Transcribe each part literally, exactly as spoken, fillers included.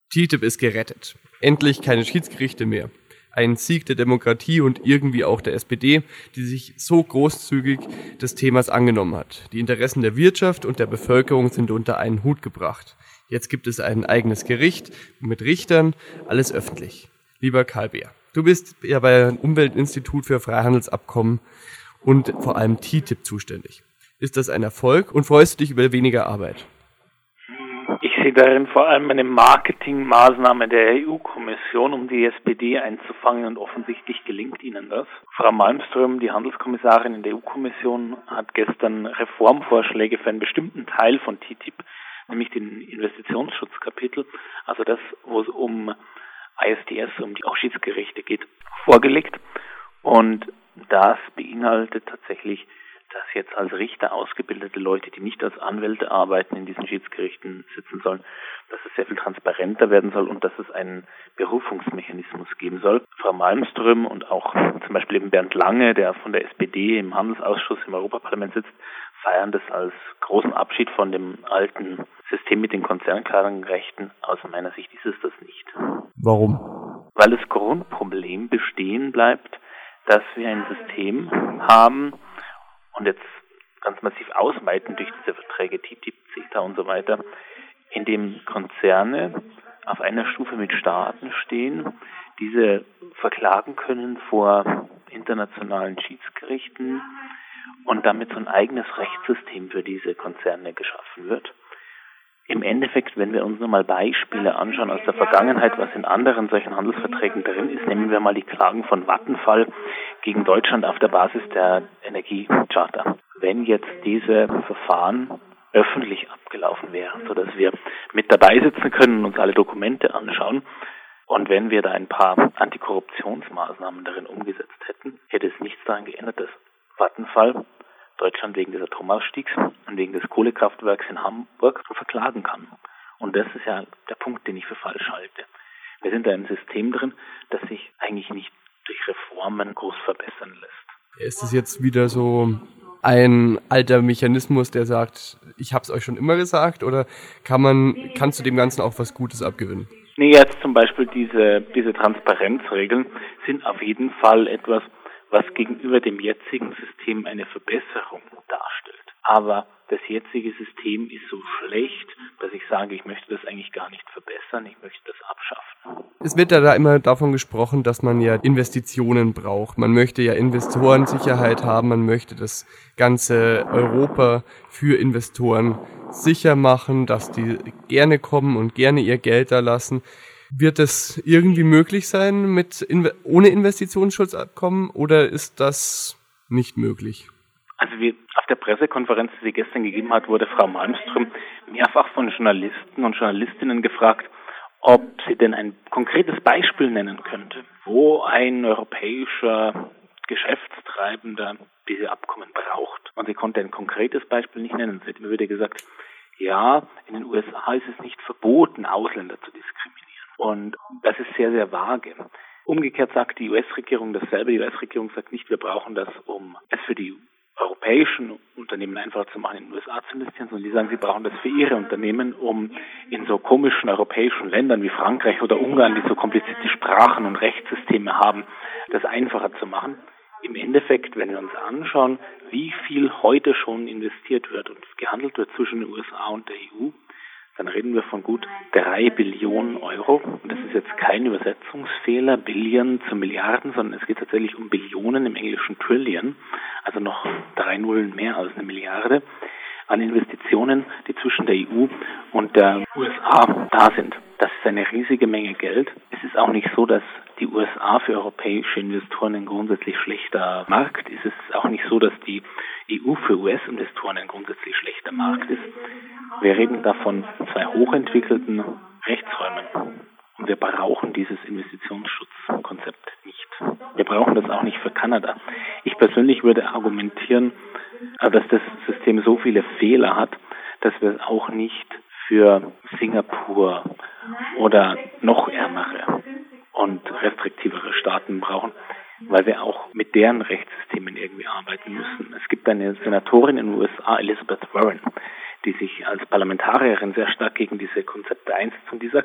T T I P ist gerettet. Endlich keine Schiedsgerichte mehr. Ein Sieg der Demokratie und irgendwie auch der S P D, die sich so großzügig des Themas angenommen hat. Die Interessen der Wirtschaft und der Bevölkerung sind unter einen Hut gebracht. Jetzt gibt es ein eigenes Gericht mit Richtern, alles öffentlich. Lieber Karl Beer, du bist ja beim Umweltinstitut für Freihandelsabkommen und vor allem T T I P zuständig. Ist das ein Erfolg und freust du dich über weniger Arbeit? Ich sehe darin vor allem eine Marketingmaßnahme der E U-Kommission, um die S P D einzufangen, und offensichtlich gelingt ihnen das. Frau Malmström, die Handelskommissarin in der E U-Kommission, hat gestern Reformvorschläge für einen bestimmten Teil von T T I P, nämlich den Investitionsschutzkapitel, also das, wo es um I S D S, um die Schiedsgerichte geht, vorgelegt. Und das beinhaltet tatsächlich, dass jetzt als Richter ausgebildete Leute, die nicht als Anwälte arbeiten, in diesen Schiedsgerichten sitzen sollen, dass es sehr viel transparenter werden soll und dass es einen Berufungsmechanismus geben soll. Frau Malmström und auch zum Beispiel eben Bernd Lange, der von der S P D im Handelsausschuss im Europaparlament sitzt, feiern das als großen Abschied von dem alten System mit den Konzernklagenrechten. Aus meiner Sicht ist es das nicht. Warum? Weil das Grundproblem bestehen bleibt, dass wir ein System haben, und jetzt ganz massiv ausweiten durch diese Verträge, T T I P, CETA und so weiter, in dem Konzerne auf einer Stufe mit Staaten stehen, diese verklagen können vor internationalen Schiedsgerichten und damit so ein eigenes Rechtssystem für diese Konzerne geschaffen wird. Im Endeffekt, wenn wir uns nur mal Beispiele anschauen aus der Vergangenheit, was in anderen solchen Handelsverträgen drin ist, nehmen wir mal die Klagen von Vattenfall gegen Deutschland auf der Basis der Energiecharta. Wenn jetzt diese Verfahren öffentlich abgelaufen wären, sodass wir mit dabei sitzen können und uns alle Dokumente anschauen, und wenn wir da ein paar Antikorruptionsmaßnahmen darin umgesetzt hätten, hätte es nichts daran geändert, dass Vattenfall Deutschland wegen des Atomausstiegs und wegen des Kohlekraftwerks in Hamburg verklagen kann. Und das ist ja der Punkt, den ich für falsch halte. Wir sind da in einem System drin, das sich eigentlich nicht durch Reformen groß verbessern lässt. Ist es jetzt wieder so ein alter Mechanismus, der sagt, ich habe es euch schon immer gesagt, oder kann man, kannst du dem Ganzen auch was Gutes abgewinnen? Nee, jetzt zum Beispiel diese, diese Transparenzregeln sind auf jeden Fall etwas, was gegenüber dem jetzigen System eine Verbesserung darstellt. Aber das jetzige System ist so schlecht, dass ich sage, ich möchte das eigentlich gar nicht verbessern, ich möchte das abschaffen. Es wird ja da immer davon gesprochen, dass man ja Investitionen braucht. Man möchte ja Investorensicherheit haben, man möchte das ganze Europa für Investoren sicher machen, dass die gerne kommen und gerne ihr Geld da lassen. Wird es irgendwie möglich sein mit ohne Investitionsschutzabkommen oder ist das nicht möglich? Also wie auf der Pressekonferenz, die sie gestern gegeben hat, wurde Frau Malmström mehrfach von Journalisten und Journalistinnen gefragt, ob sie denn ein konkretes Beispiel nennen könnte, wo ein europäischer Geschäftstreibender diese Abkommen braucht. Und sie konnte ein konkretes Beispiel nicht nennen. Sie hat immer wieder gesagt, ja, in den U S A ist es nicht verboten, Ausländer zu diskriminieren. Und das ist sehr, sehr vage. Umgekehrt sagt die U S-Regierung dasselbe. Die U S-Regierung sagt nicht, wir brauchen das, um es für die europäischen Unternehmen einfacher zu machen, in den U S A zu investieren, sondern die sagen, sie brauchen das für ihre Unternehmen, um in so komischen europäischen Ländern wie Frankreich oder Ungarn, die so komplizierte Sprachen und Rechtssysteme haben, das einfacher zu machen. Im Endeffekt, wenn wir uns anschauen, wie viel heute schon investiert wird und gehandelt wird zwischen den U S A und der E U, dann reden wir von gut drei Billionen Euro. Und das ist jetzt kein Übersetzungsfehler, Billion zu Milliarden, sondern es geht tatsächlich um Billionen, im Englischen Trillion, also noch drei Nullen mehr als eine Milliarde, an Investitionen, die zwischen der E U und der U S A da sind. Das ist eine riesige Menge Geld. Es ist auch nicht so, dass die U S A für europäische Investoren ein grundsätzlich schlechter Markt ist. Es ist auch nicht so, dass die E U für U S-Investoren ein grundsätzlich schlechter Markt ist. Wir reden da von zwei hochentwickelten Rechtsräumen. Und wir brauchen dieses Investitionsschutzkonzept nicht. Wir brauchen das auch nicht für Kanada. Ich persönlich würde argumentieren, dass das System so viele Fehler hat, dass wir es auch nicht für Singapur oder noch ärmere und restriktivere Staaten brauchen, weil wir auch mit deren Rechtssystemen irgendwie arbeiten müssen. Es gibt eine Senatorin in den U S A, Elizabeth Warren, die sich als Parlamentarierin sehr stark gegen diese Konzepte einsetzt und die sagt,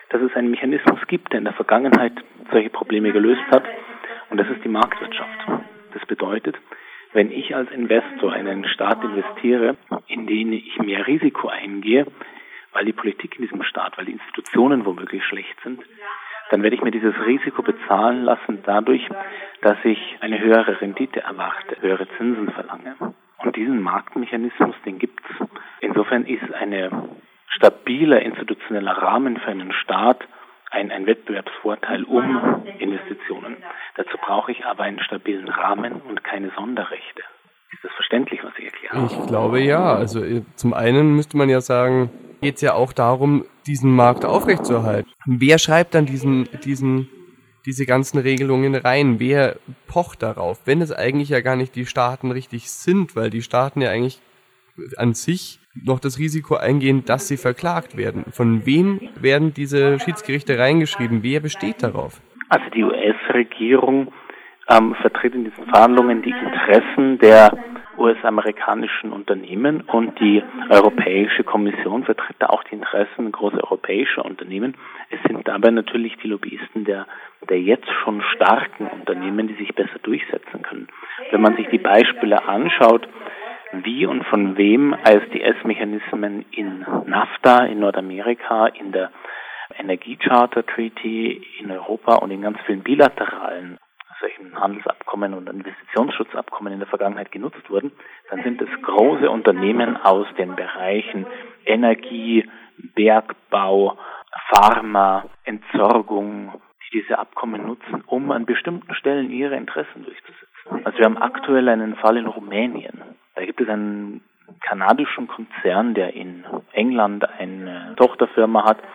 dass es einen Mechanismus gibt, der in der Vergangenheit solche Probleme gelöst hat, und das ist die Marktwirtschaft. Das bedeutet, wenn ich als Investor in einen Staat investiere, in den ich mehr Risiko eingehe, weil die Politik in diesem Staat, weil die Institutionen womöglich schlecht sind, dann werde ich mir dieses Risiko bezahlen lassen dadurch, dass ich eine höhere Rendite erwarte, höhere Zinsen verlange. Und diesen Marktmechanismus, den gibt's. Insofern ist ein stabiler institutioneller Rahmen für einen Staat ein, ein Wettbewerbsvorteil um Investitionen. Dazu brauche ich aber einen stabilen Rahmen und keine Sonderrechte. Ist das verständlich, was ich erkläre? Ich glaube ja. Also zum einen müsste man ja sagen, geht es ja auch darum, diesen Markt aufrechtzuerhalten. Wer schreibt dann diesen, diesen, diese ganzen Regelungen rein? Wer pocht darauf? Wenn es eigentlich ja gar nicht die Staaten richtig sind, weil die Staaten ja eigentlich an sich noch das Risiko eingehen, dass sie verklagt werden. Von wem werden diese Schiedsgerichte reingeschrieben? Wer besteht darauf? Also die U S-Regierung ähm, vertritt in diesen Verhandlungen die Interessen der U S-amerikanischen Unternehmen und die Europäische Kommission vertritt da auch die Interessen großer europäischer Unternehmen. Es sind dabei natürlich die Lobbyisten der, der jetzt schon starken Unternehmen, die sich besser durchsetzen können. Wenn man sich die Beispiele anschaut, wie und von wem I S D S-Mechanismen in NAFTA, in Nordamerika, in der Energiecharter Treaty in Europa und in ganz vielen bilateralen solchen Handelsabkommen und Investitionsschutzabkommen in der Vergangenheit genutzt wurden, dann sind es große Unternehmen aus den Bereichen Energie, Bergbau, Pharma, Entsorgung, die diese Abkommen nutzen, um an bestimmten Stellen ihre Interessen durchzusetzen. Also wir haben aktuell einen Fall in Rumänien. Da gibt es einen kanadischen Konzern, der in England eine Tochterfirma hat,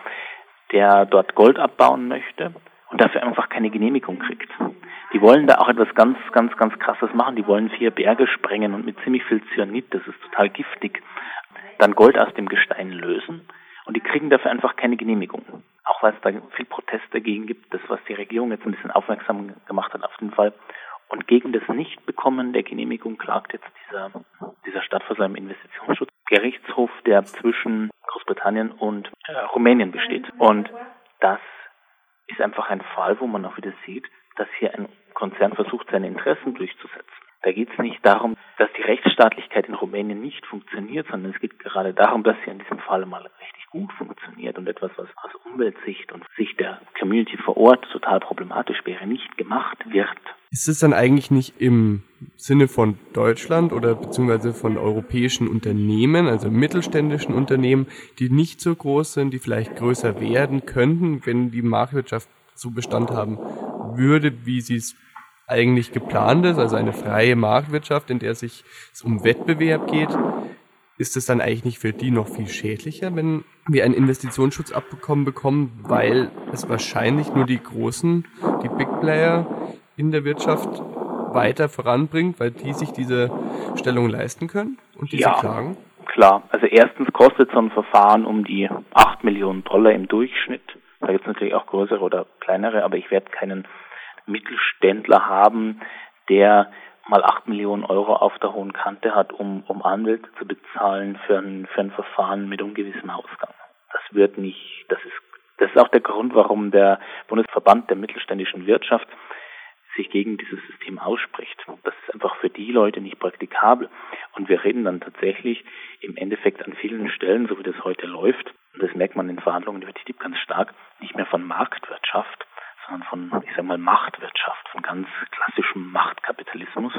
der dort Gold abbauen möchte und dafür einfach keine Genehmigung kriegt. Die wollen da auch etwas ganz, ganz, ganz Krasses machen. Die wollen vier Berge sprengen und mit ziemlich viel Cyanid, das ist total giftig, dann Gold aus dem Gestein lösen. Und die kriegen dafür einfach keine Genehmigung. Auch weil es da viel Protest dagegen gibt, das, was die Regierung jetzt ein bisschen aufmerksam gemacht hat auf den Fall. Und gegen das Nichtbekommen der Genehmigung klagt jetzt dieser, dieser Stadtversammlung im Investitionsschutzgerichtshof, der zwischen Großbritannien und äh, Rumänien besteht. Und das ist einfach ein Fall, wo man auch wieder sieht, dass hier ein Konzern versucht, seine Interessen durchzusetzen. Da geht es nicht darum, dass die Rechtsstaatlichkeit in Rumänien nicht funktioniert, sondern es geht gerade darum, dass sie in diesem Fall mal richtig gut funktioniert und etwas, was aus Umweltsicht und Sicht der Community vor Ort total problematisch wäre, nicht gemacht wird. Ist es dann eigentlich nicht im Sinne von Deutschland oder beziehungsweise von europäischen Unternehmen, also mittelständischen Unternehmen, die nicht so groß sind, die vielleicht größer werden könnten, wenn die Marktwirtschaft so Bestand haben würde, wie sie es eigentlich geplant ist, also eine freie Marktwirtschaft, in der sich es um Wettbewerb geht, ist es dann eigentlich nicht für die noch viel schädlicher, wenn wir ein Investitionsschutzabkommen bekommen, weil es wahrscheinlich nur die großen, die Big Player in der Wirtschaft weiter voranbringt, weil die sich diese Stellung leisten können und diese ja, klagen? Klar, also erstens kostet so ein Verfahren um die acht Millionen Dollar im Durchschnitt. Da gibt es natürlich auch größere oder kleinere, aber ich werde keinen Mittelständler haben, der mal acht Millionen Euro auf der hohen Kante hat, um, um Anwälte zu bezahlen für ein, für ein Verfahren mit ungewissem Ausgang. Das wird nicht, das ist, das ist auch der Grund, warum der Bundesverband der mittelständischen Wirtschaft sich gegen dieses System ausspricht. Das ist einfach für die Leute nicht praktikabel. Und wir reden dann tatsächlich im Endeffekt an vielen Stellen, so wie das heute läuft, und das merkt man in Verhandlungen über T T I P ganz stark, nicht mehr von Marktwirtschaft, sondern von, ich sag mal, Machtwirtschaft, von ganz klassischem Machtkapitalismus,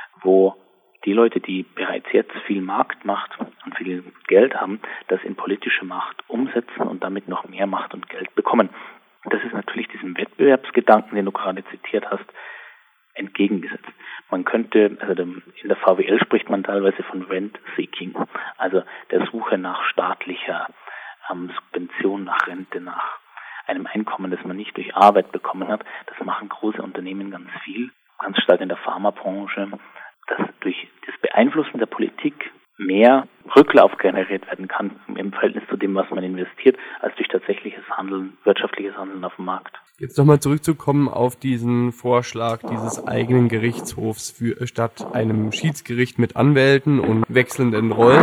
wo die Leute, die bereits jetzt viel Marktmacht und viel Geld haben, das in politische Macht umsetzen und damit noch mehr Macht und Geld bekommen. Und das ist natürlich diesem Wettbewerbsgedanken, den du gerade zitiert hast, entgegengesetzt. Man könnte, also in der V W L spricht man teilweise von Rent-Seeking, also der Suche nach staatlicher ähm, Subvention, nach Rente, nach einem Einkommen, das man nicht durch Arbeit bekommen hat. Das machen große Unternehmen ganz viel, ganz stark in der Pharmabranche, dass durch das Beeinflussen der Politik mehr Rücklauf generiert werden kann im Verhältnis zu dem, was man investiert, als durch tatsächliches Handeln, wirtschaftliches Handeln auf dem Markt. Jetzt nochmal zurückzukommen auf diesen Vorschlag dieses eigenen Gerichtshofs für, statt einem Schiedsgericht mit Anwälten und wechselnden Rollen.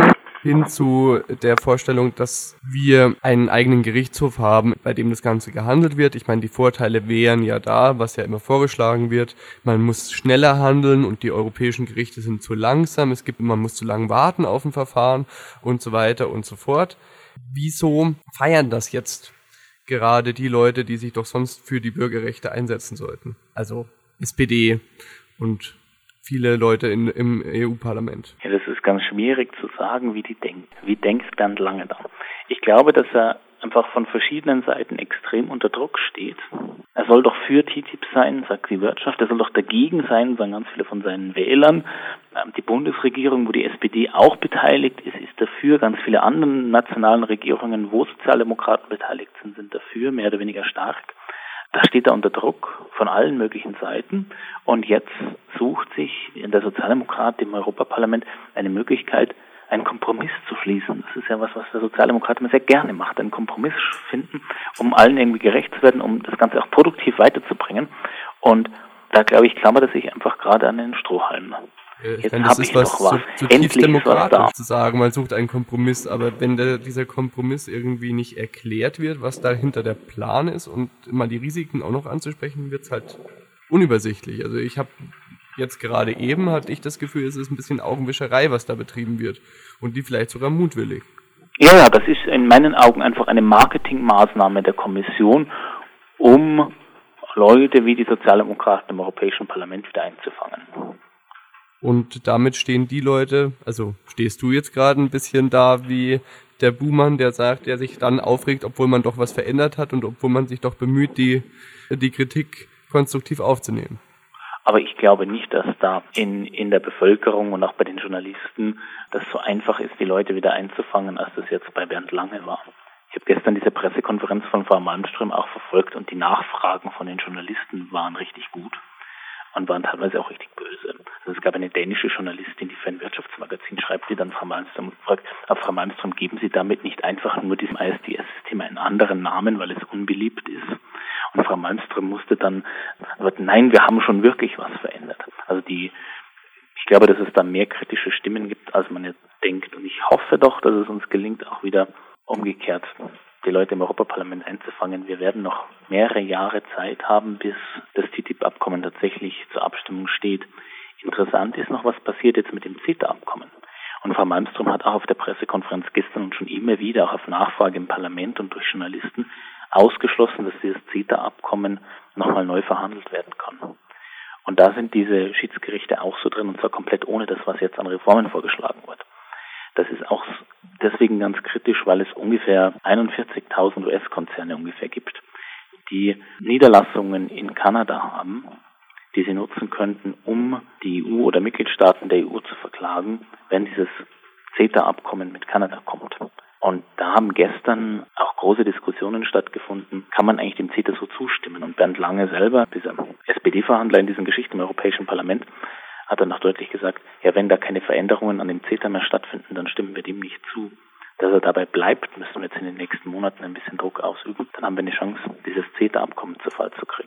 hin zu der Vorstellung, dass wir einen eigenen Gerichtshof haben, bei dem das Ganze gehandelt wird. Ich meine, die Vorteile wären ja da, was ja immer vorgeschlagen wird. Man muss schneller handeln und die europäischen Gerichte sind zu langsam. Es gibt, man muss zu lange warten auf ein Verfahren und so weiter und so fort. Wieso feiern das jetzt gerade die Leute, die sich doch sonst für die Bürgerrechte einsetzen sollten? Also S P D und viele Leute in, im E U-Parlament. Ja, das ist ganz schwierig zu sagen, wie die denken. Wie denkt Bernd Lange da? Ich glaube, dass er einfach von verschiedenen Seiten extrem unter Druck steht. Er soll doch für T T I P sein, sagt die Wirtschaft. Er soll doch dagegen sein, sagen ganz viele von seinen Wählern. Die Bundesregierung, wo die S P D auch beteiligt ist, ist dafür. Ganz viele andere nationalen Regierungen, wo Sozialdemokraten beteiligt sind, sind dafür, mehr oder weniger stark. Da steht er unter Druck von allen möglichen Seiten und jetzt sucht sich der Sozialdemokrat im Europaparlament eine Möglichkeit, einen Kompromiss zu schließen. Das ist ja was, was der Sozialdemokrat immer sehr gerne macht, einen Kompromiss finden, um allen irgendwie gerecht zu werden, um das Ganze auch produktiv weiterzubringen. Und da, glaube ich, klammert er sich einfach gerade an den Strohhalm. Ich Jetzt meine, das ist was, was. So, zutiefst demokratisch zu sagen, man sucht einen Kompromiss, aber wenn der, dieser Kompromiss irgendwie nicht erklärt wird, was dahinter der Plan ist und mal die Risiken auch noch anzusprechen, wird es halt unübersichtlich. Also ich habe jetzt gerade eben, hatte ich das Gefühl, es ist ein bisschen Augenwischerei, was da betrieben wird und die vielleicht sogar mutwillig. Ja, ja, das ist in meinen Augen einfach eine Marketingmaßnahme der Kommission, um Leute wie die Sozialdemokraten im Europäischen Parlament wieder einzufangen. Und damit stehen die Leute, also stehst du jetzt gerade ein bisschen da wie der Buhmann, der sagt, der sich dann aufregt, obwohl man doch was verändert hat und obwohl man sich doch bemüht, die, die Kritik konstruktiv aufzunehmen. Aber ich glaube nicht, dass da in, in der Bevölkerung und auch bei den Journalisten das so einfach ist, die Leute wieder einzufangen, als das jetzt bei Bernd Lange war. Ich habe gestern diese Pressekonferenz von Frau Malmström auch verfolgt und die Nachfragen von den Journalisten waren richtig gut. Und waren teilweise auch richtig böse. Also es gab eine dänische Journalistin, die für ein Wirtschaftsmagazin schreibt, die dann Frau Malmström fragt, aber Frau Malmström, geben Sie damit nicht einfach nur diesem I S D S-System einen anderen Namen, weil es unbeliebt ist? Und Frau Malmström musste dann, nein, wir haben schon wirklich was verändert. Also die, ich glaube, dass es da mehr kritische Stimmen gibt, als man jetzt denkt. Und ich hoffe doch, dass es uns gelingt, auch wieder umgekehrt die Leute im Europaparlament einzufangen. Wir werden noch mehrere Jahre Zeit haben, bis das T T I P-Abkommen tatsächlich zur Abstimmung steht. Interessant ist noch, was passiert jetzt mit dem CETA-Abkommen. Und Frau Malmström hat auch auf der Pressekonferenz gestern und schon immer wieder, auch auf Nachfrage im Parlament und durch Journalisten, ausgeschlossen, dass dieses CETA-Abkommen nochmal neu verhandelt werden kann. Und da sind diese Schiedsgerichte auch so drin, und zwar komplett ohne das, was jetzt an Reformen vorgeschlagen wird. Das ist auch deswegen ganz kritisch, weil es ungefähr einundvierzigtausend U S-Konzerne ungefähr gibt, die Niederlassungen in Kanada haben, die sie nutzen könnten, um die E U oder Mitgliedstaaten der E U zu verklagen, wenn dieses CETA-Abkommen mit Kanada kommt. Und da haben gestern auch große Diskussionen stattgefunden, kann man eigentlich dem CETA so zustimmen? Und Bernd Lange selber, dieser S P D-Verhandler in diesen Geschichten im Europäischen Parlament, hat dann noch deutlich gesagt, ja, wenn da keine Veränderungen an dem CETA mehr stattfinden, dann stimmen wir dem nicht zu. Dass er dabei bleibt, müssen wir jetzt in den nächsten Monaten ein bisschen Druck ausüben. Dann haben wir eine Chance, dieses CETA-Abkommen zu Fall zu kriegen.